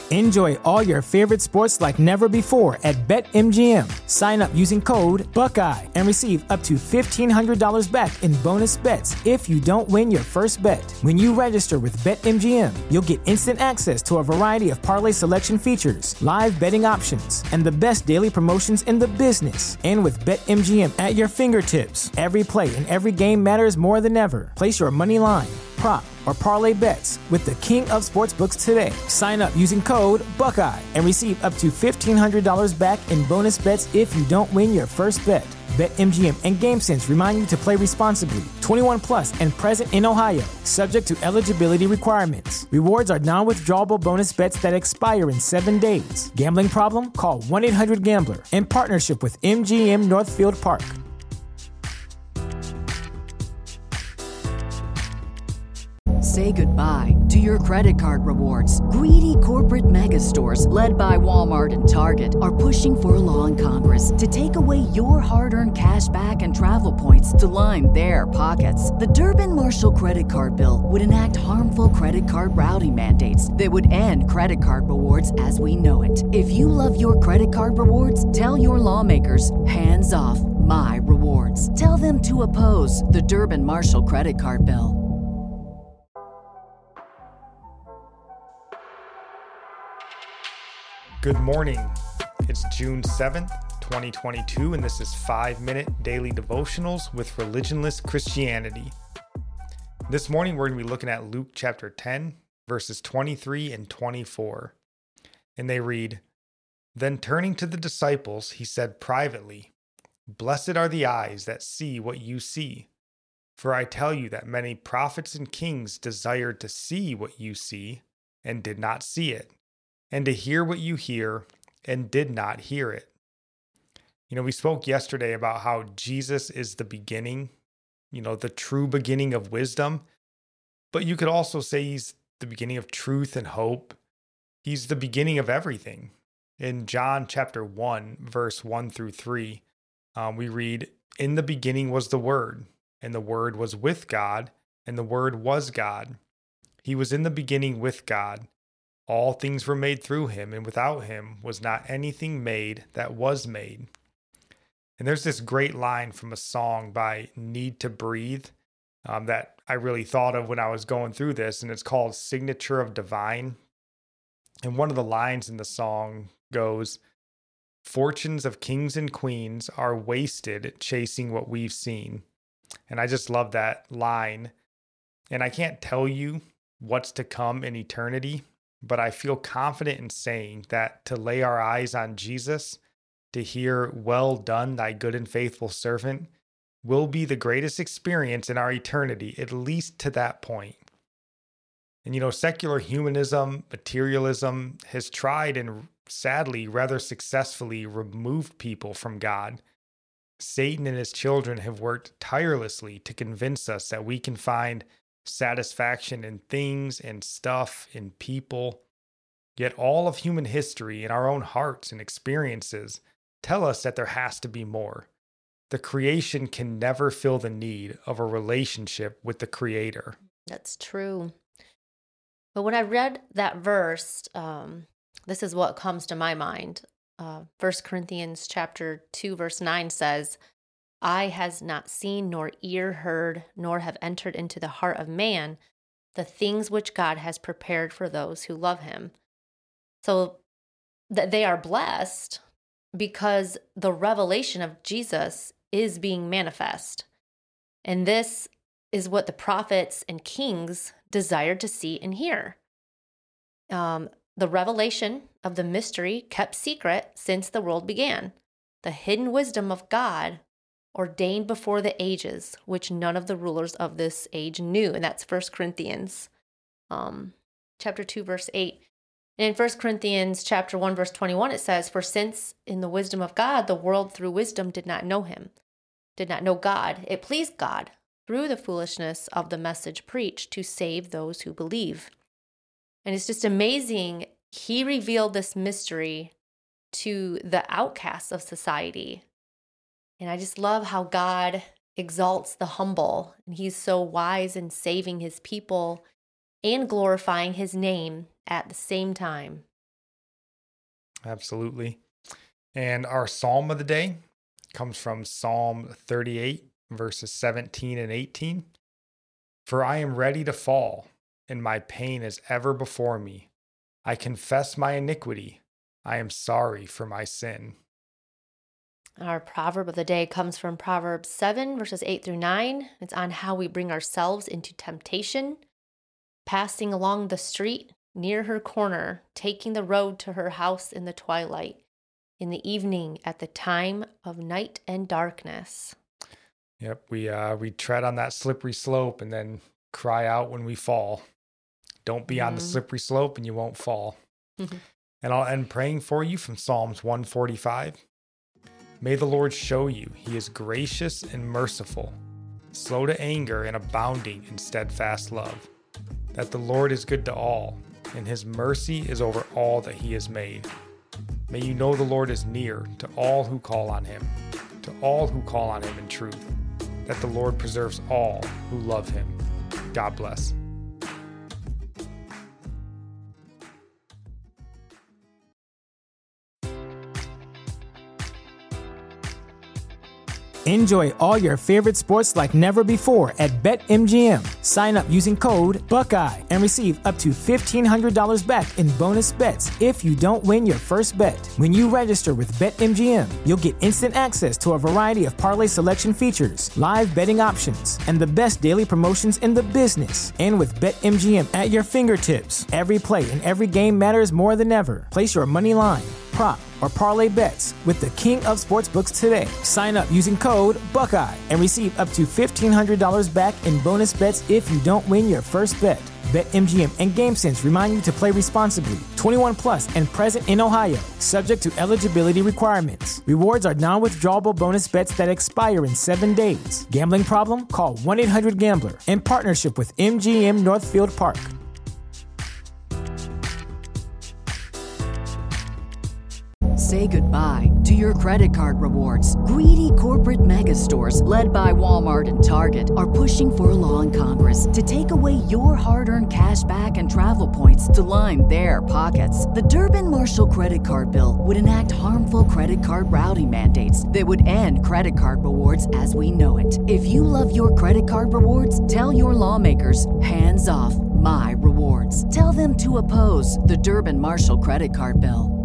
Enjoy all your favorite sports like never before at BetMGM. Sign up using code Buckeye and receive up to $1,500 back in bonus bets if you don't win your first bet. When you register with BetMGM, you'll get instant access to a variety of parlay selection features, live betting options, and the best daily promotions in the business. And with BetMGM at your fingertips, every play and every game matters more than ever. Place your money line, prop, or parlay bets with the king of sportsbooks today. Sign up using code Buckeye and receive up to $1,500 back in bonus bets if you don't win your first bet. BetMGM and GameSense remind you to play responsibly. 21 plus and present in Ohio, subject to eligibility requirements. Rewards are non-withdrawable bonus bets that expire in 7 days. Gambling problem? Call 1-800-GAMBLER. In partnership with MGM Northfield Park. Say goodbye to your credit card rewards. Greedy corporate mega stores, led by Walmart and Target, are pushing for a law in Congress to take away your hard-earned cash back and travel points to line their pockets. The Durbin-Marshall credit card bill would enact harmful credit card routing mandates that would end credit card rewards as we know it. If you love your credit card rewards, tell your lawmakers, hands off my rewards. Tell them to oppose the Durbin-Marshall credit card bill. Good morning. It's June 7th, 2022, and this is 5-Minute Daily Devotionals with Religionless Christianity. This morning, we're going to be looking at Luke chapter 10, verses 23 and 24. And they read, "Then turning to the disciples, he said privately, 'Blessed are the eyes that see what you see. For I tell you that many prophets and kings desired to see what you see and did not see it, and to hear what you hear, and did not hear it.'" We spoke yesterday about how Jesus is the beginning, the true beginning of wisdom. But you could also say he's the beginning of truth and hope. He's the beginning of everything. In John chapter 1, verse 1 through 3, we read, "In the beginning was the Word, and the Word was with God, and the Word was God. He was in the beginning with God. All things were made through him, and without him was not anything made that was made." And there's this great line from a song by Need to Breathe that I really thought of when I was going through this, and it's called "Signature of Divine." And one of the lines in the song goes, "Fortunes of kings and queens are wasted chasing what we've seen." And I just love that line. And I can't tell you what's to come in eternity, but I feel confident in saying that to lay our eyes on Jesus, to hear, "Well done, thy good and faithful servant," will be the greatest experience in our eternity, at least to that point. And secular humanism, materialism has tried and sadly rather successfully removed people from God. Satan and his children have worked tirelessly to convince us that we can find satisfaction in things and stuff and people. Yet all of human history and our own hearts and experiences tell us that there has to be more. The creation can never fill the need of a relationship with the Creator. That's true. But when I read that verse, this is what comes to my mind. 1 Corinthians chapter 2, verse 9 says, "Eye has not seen, nor ear heard, nor have entered into the heart of man the things which God has prepared for those who love him." So that they are blessed because the revelation of Jesus is being manifest. And this is what the prophets and kings desired to see and hear. The revelation of the mystery kept secret since the world began. The hidden wisdom of God ordained before the ages, which none of the rulers of this age knew. And that's 1 Corinthians chapter 2, verse 8. And in 1 Corinthians chapter 1, verse 21, it says, "For since in the wisdom of God, the world through wisdom did not know him, did not know God, it pleased God through the foolishness of the message preached to save those who believe." And it's just amazing. He revealed this mystery to the outcasts of society. And I just love how God exalts the humble. And he's so wise in saving his people and glorifying his name at the same time. Absolutely. And our psalm of the day comes from Psalm 38, verses 17 and 18. For I am ready to fall, and my pain is ever before me. I confess my iniquity. I am sorry for my sin. Our proverb of the day comes from Proverbs 7, verses 8 through 9. It's on how we bring ourselves into temptation. Passing along the street, near her corner, taking the road to her house in the twilight, in the evening at the time of night and darkness. Yep, we tread on that slippery slope and then cry out when we fall. Don't be on the slippery slope and you won't fall. And I'll end praying for you from Psalms 145. May the Lord show you he is gracious and merciful, slow to anger and abounding in steadfast love, that the Lord is good to all, and his mercy is over all that he has made. May you know the Lord is near to all who call on him in truth, that the Lord preserves all who love him. God bless. Enjoy all your favorite sports like never before at BetMGM. Sign up using code Buckeye and receive up to $1,500 back in bonus bets if you don't win your first bet. When you register with BetMGM, you'll get instant access to a variety of parlay selection features, live betting options, and the best daily promotions in the business. And with BetMGM at your fingertips, every play and every game matters more than ever. Place your money line, prop, or parlay bets with the king of sportsbooks today. Sign up using code Buckeye and receive up to $1,500 back in bonus bets if you don't win your first bet. BetMGM and GameSense remind you to play responsibly. 21 plus and present in Ohio, subject to eligibility requirements. Rewards are non-withdrawable bonus bets that expire in 7 days. Gambling problem? Call 1-800-GAMBLER in partnership with MGM Northfield Park. Say goodbye to your credit card rewards. Greedy corporate mega stores, led by Walmart and Target, are pushing for a law in Congress to take away your hard-earned cash back and travel points to line their pockets. The Durbin-Marshall credit card bill would enact harmful credit card routing mandates that would end credit card rewards as we know it. If you love your credit card rewards, tell your lawmakers, hands off my rewards. Tell them to oppose the Durbin-Marshall credit card bill.